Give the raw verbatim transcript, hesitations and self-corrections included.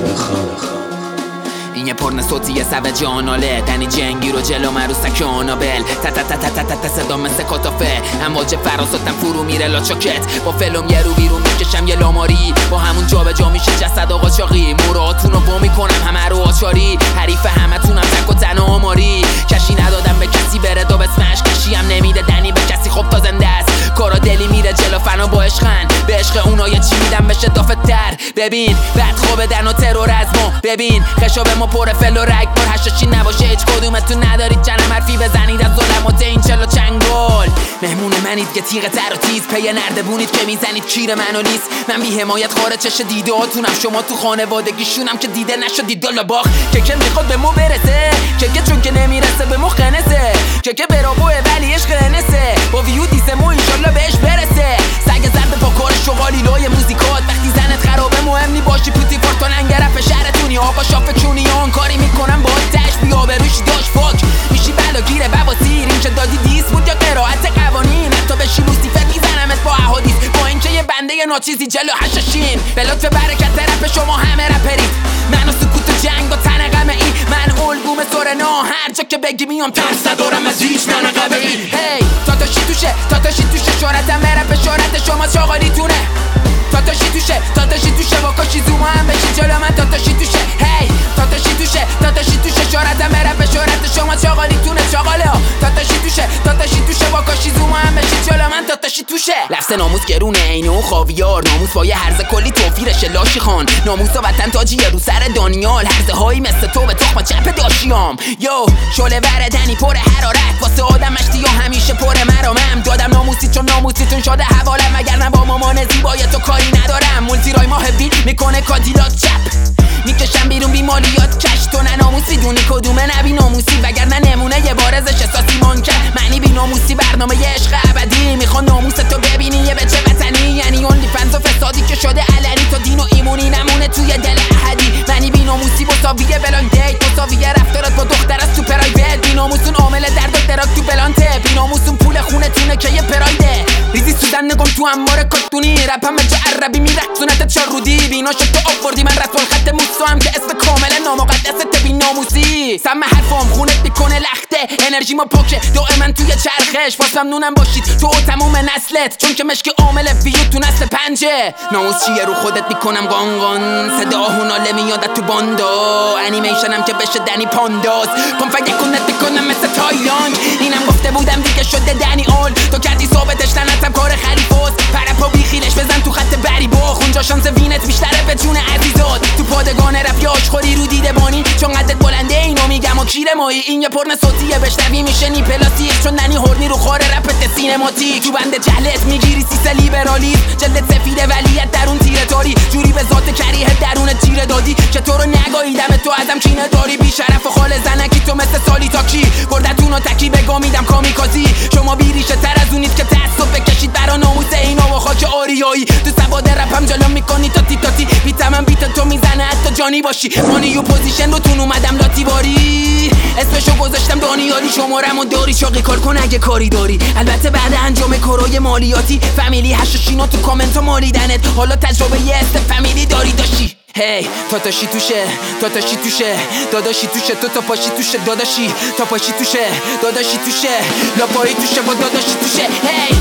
این یه پرنه صوتی یه سوه جاناله دنی جنگی رو جلو من رو سکانابل تا تا تا تا تا تا تا صدا مثل کتافه امواج فراساتم فرو میره لاچاکت با فلوم یه رو بیرون میکشم یه لاماری با همون جا به جا میشه جسد آقا چاقی مراتون رو با میکنم همه رو آچاری حریف همه تونم تک و تنها آماری کشی ندادم به کسی بره دو بسمش کشی هم نمیده دنی به کسی خب تا زنده است کارا دلی میره جلو فنا با عشقن به عشق اونا یه چی میدم بشه دافتر ببین بعد خوب دن و ترور از ما ببین خشاب ما پر فل و رگ بار هشاشی نباشه هیچ کدومتون ندارید جنم حرفی بزنید از ظلمات این چلا چنگل مهمون منید که تیغ تر و تیز پی نردبونید که میزنید کیر منو نیست من بی حمایت خارج چش دیده هاتونم شما تو خانوادگیشونم که دیده نشدید دالا باخ که که میخواد به مو برسه که که چون که نمیرسه به مو خنسه که که برابوه ولی عشق انسه با ویو دیسه مو انشالله بهش برسه سگ زد به پاکار شغالی لای موزیکات وقتی زنت خرابه مهم نی باشی پوتی فورتون انگرف شهرتونی آقا شاف چونی آن کاری میکنم با تش بیا بروش داش فاک میشی بلا گیره بواسیر این چه دادی دیس بود یا قرائت قوانین حتی بشی لوسیفر میزنمت با احادیث با اینکه یه بنده ناچیزی جلو هشاشین به لطف برکت رپ شما همه رپرید من و سکوت جنگ و تن غمه ای من الگوم سورنا هر جا که بگی میام ترس ندارم از هیچ من قبه ای هی تاتاشی توشه تاتاشی توشه شهرتم برپ شهرت شما چاقالیتونه تاتاشی توشه تاتاشی توشه با کاشی زوما هم بشی جلو من تاتاشی توشه هی تاتاشی توشه تاتاشی توشه شهرتم برپ شهرت شما چاقالیتونه چاقاله ها تاتاشی توشه تاتاشی توشه با کاشی زوما هم بشی جلو من تاتاشی توشه لفظ ناموس گرونه عینه و خاویار ناموس با یه هرزه کلی توفیرش لاشی خان ناموس و وطن تاجی رو سر دانیال هرزه هایی مثل تو به تخم چپ داشیام یو شله وردنی پر حرارت واسه آدم مشتی یا همیشه پر مرامم دادم ناموسی چون ناموسیتون شده حوالم وگرنه با مامان زیبای تو کاری ندارم مولتی رای ماه بیل میکنه کادیلاک چپ میکشم بیرون بی مالیات کش تو نه ناموسی دونی کدومه نبی ناموسی وگرنه نمونه یه بارزش احساسی مان کرد معنی بی ناموسی برنامه یه عشق ابدی میخوان ناموس تو ببینی یه بچه وطنی یعنی اونلی فنز و فسادی که شده علنی تو دین و ایمونی نمونه توی دل احدی معنی بی ناموسی مساویه بلاین دیت مساویه رفتارات با دختر از تو پرایوت بی ناموسون عامل درد و دراک تو بلانته بی ناموسون پول خونه تونه که یه پرایده ریزی سودن نگم تو انبار کاتونی رپم جا عربی میرقصونت چار رودی بیناش تو آوردی من رسول خط موسو هم که اسم کامل نامقدست بی ناموسی سم حرفام خونت میکنه لخته انرژی ما پاکه دائما توی چرخش باز ممنونم باشید تو تموم نسلت چون که مشک عامل ویو تو نسل پنجه ناموس چیه رو خودت میکنم قانقان صدا هناله میاد تو باندا انیمیشنم که بشه دنی پانداز کن فکر کنت میکنم مثل تایلند اینم گفته بودم دیگه شده دنی اول تو کردی ثابتش تنتم کار خلیفاست پرپا بیخیلش بزن تو خط بری با خونجا شانس وینت بیشتره به جون عزیزات تو پادگان رپ یاش خوری رو دیده بانی چون قدت بلنده اینو میگم و کیر مایی این یه پرن صوتیه بشنوی میشه نی پلاستیک چون دنی هورنی رو خاره رپت سینماتیک تو بند جهلت میگیری سیس لیبرالی جلدت سفیده ولیت درون تیره تاری جوری به ذات کریه درون تیره دادی که تو رو نگاهیدم تو ازم کینه داری بی شرف و خال زنکی تو مثل سالی تاکی بردتون و تکی بگا میدم کامیکازی شما بیریشه تر از اونید که تعصب بکشید برا ناموس اینا و خاک آریایی تو سواد رپم جلو میکنی تاتی تاتی بیتمم بیت تو میزنه حتی جانی باشی مانی و پوزیشن رو تون اومدم لاتی باری اسمشو گذاشتم دانیالی شمارم و داری شاقی کار کن اگه کاری داری البته بعد انجام کارای مالیاتی فامیلی هشاشینا تو کامنت ها مالیدنت حالا تجربه یه است فامیلی داری داشتی هی تاتاشی توشه تاتاشی توشه داداشی توشه تو تا پاشی توشه داداشی تا پاشی توشه داداشی توشه لاپایی توشه با داداشی توشه هی